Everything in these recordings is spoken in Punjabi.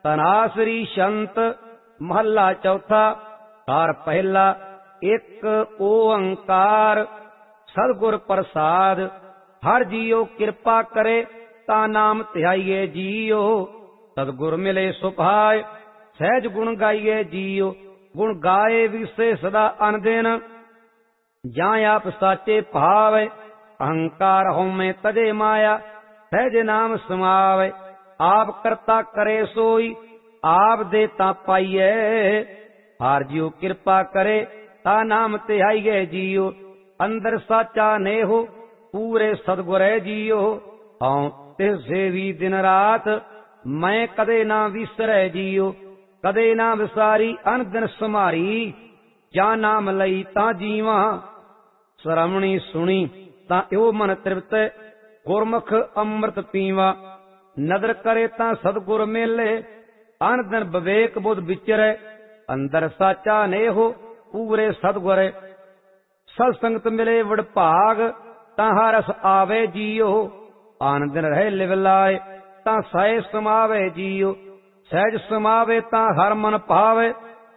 ਤਨਾਸਰੀ ਸ਼ੰਤ। ਮਹੱਲਾ ਚੌਥਾ। ਘਰ ਪਹਿਲਾ। ਇੱਕ ਓੰਕਾਰ ਸਤਿਗੁਰ ਪ੍ਰਸਾਦ। ਹਰ ਜੀਉ ਕਿਰਪਾ ਕਰੇ ਤਾ ਨਾਮ ਧਿਆਈਏ ਜੀਉ। ਸਤਿਗੁਰ ਮਿਲੇ ਸੁਭਾਇ ਸਹਿਜ ਗੁਣ ਗਾਈਏ ਜੀਉ। ਗੁਣ ਗਾਏ ਵਿਸੇ ਸਦਾ ਅਨਦਿਨ ਜਾਂ ਆਪ ਸਾਚੇ ਭਾਵੈ। ਅਹੰਕਾਰ ਹਉਮੈ ਤਜੇ ਮਾਇਆ ਸਹਿਜ ਨਾਮ ਸਮਾਵੈ। ਆਪ ਕਰਤਾ ਕਰੇ ਸੋਈ ਆਪ ਦੇ ਤਾ ਪਾਈਐ। ਹਰ ਜੀਉ ਕਿਰਪਾ ਕਰੇ ਤਾ ਨਾਮ ਧਿਆਈਏ ਜੀਉ। ਅੰਦਰ ਸਾਚਾ ਨੇਹੋ ਪੂਰੇ ਸਤਿਗੁਰੈ ਜੀਉ। ਹਉ ਤਿਸ ਸੇਵੀ ਦਿਨ ਰਾਤ ਮੈਂ ਕਦੇ ਨਾ ਵਿਸਰੈ ਜੀਉ। ਕਦੇ ਨਾ ਵਿਸਾਰੀ ਅਨ ਦਿਨ ਸਮਾਰੀ ਜਾਂ ਨਾਮ ਲਈ ਤਾਂ ਜੀਵਾ। ਸ਼ਰਮਣੀ ਸੁਣੀ ਤਾਂ ਇਹੋ ਮਨ ਤ੍ਰਿਪਤੈ ਗੁਰਮੁਖ ਅੰਮ੍ਰਿਤ ਪੀਵਾ। ਨਦਰ ਕਰੇ ਤਾਂ ਸਤਿਗੁਰ ਮੇਲੇ ਅਨ ਦਿਨ ਵਿਵੇਕ ਬੁੱਧ ਵਿਚਰੈ। ਅੰਦਰ ਸਾਚਾ ਨੇਹੋ ਪੂਰੇ ਸਤਿਗੁਰੈ। ਸਤ ਸੰਗਤ ਮਿਲੇ ਵਡਭਾਗ ਤਾਂ ਹਰਸ ਆਵੇ ਜੀਉ। ਆਨ ਦਿਨ ਰਹੇ ਲਿਵ ਲਾਏ ਤਾਂ ਸਹਿ ਸਮਾਵੇ ਜੀਉ। ਸਹਿਜ ਸਮਾਵੇ ਤਾਂ ਹਰ ਮਨ ਭਾਵੇ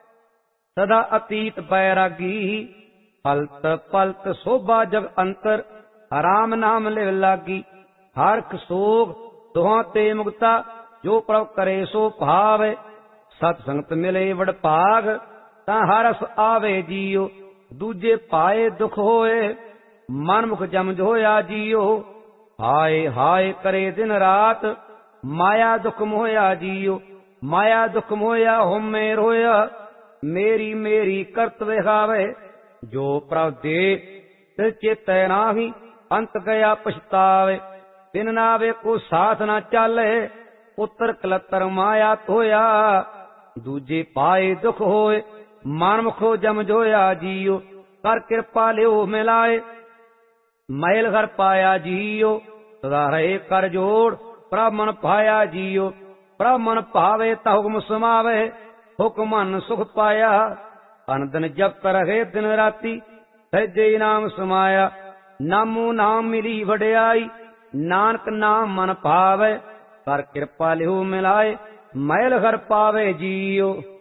ਸਦਾ ਅਤੀਤ ਬੈਰਾਗੀ। ਹਲਤ ਪਲਤ ਸੋਭਾ ਜਗ ਅੰਤਰ ਰਾਮ ਨਾਮ ਲਿਵ ਲਾਗੀ। ਹਰਖ ਸੋਗ ਦੁਹਾਂ ਤੇ ਮੁਕਤਾ ਜੋ ਪ੍ਰਭ ਕਰੇ ਸੋ ਭਾਵੇ। ਸਤ ਸੰਗਤ ਮਿਲੇ ਵਡਭਾਗ ਤਾਂ ਹਰਸ ਆਵੇ ਜੀਉ। ਦੂਜੇ ਪਾਏ ਦੁਖ ਹੋਏ ਮਨ ਮੁਖ ਜਮ ਹੋਇਆ ਜੀਉ। ਹਾਏ ਹਾਏ ਕਰੇ ਦਿਨ ਰਾਤ ਮਾਇਆ ਦੁਖ ਮੋਇਆ ਜੀਉ। ਮਾਇਆ ਦੁਖ ਮੋਇਆ ਹਉਮੈ ਰੋਇਆ ਮੇਰੀ ਮੇਰੀ ਕਰਤ ਵਿਖਾਵੇ। ਜੋ ਪ੍ਰਭ ਦੇ ਤਿਲ ਚੇਤੈ ਨਾਹੀ ਅੰਤ ਗਿਆ ਪਛਤਾਵੇ। ਤਿਨ ਨਾਵੇ ਕੋ ਸਾਥ ਨਾ ਚਾਲੇ ਪੁੱਤਰ ਕਲਤਰ ਮਾਇਆ ਧੋਇਆ। ਦੂਜੇ ਪਾਏ ਦੁਖ ਹੋਏ ਮਨ ਮੁਖੋ ਜਮ ਜੋਇਆ ਜੀਉ। ਕਰ ਕਿਰਪਾ ਲਿਓ ਮਿਲਾਏ ਮੈਲ ਘਰ ਪਾਇਆ ਜੀਉ। ਸਦਾ ਰਹੇ ਕਰ ਜੋੜ ਪ੍ਰਭ ਮਨ ਪਾਇਆ ਜੀਉ। ਪ੍ਰਭ ਮਨ ਭਾਵੇ ਤਾ ਹੁਕਮ ਸਮਾਵੇ ਹੁਕਮ ਮਨ ਸੁਖ ਪਾਇਆ। ਅਨ ਦਿਨ ਜਪਤ ਰਹੇ ਦਿਨ ਰਾਤੀ ਸਹਿਜੇ ਨਾਮ ਸਮਾਇਆ। ਨਾਮੋ ਨਾਮ ਮਿਲੀ ਵਡਿਆਈ ਨਾਨਕ ਨਾਮ ਮਨ ਭਾਵੇ। ਕਰ ਕਿਰਪਾ ਲਿਓ ਮਿਲਾਏ ਮੈਲ ਘਰ ਪਾਵੇ ਜੀਉ।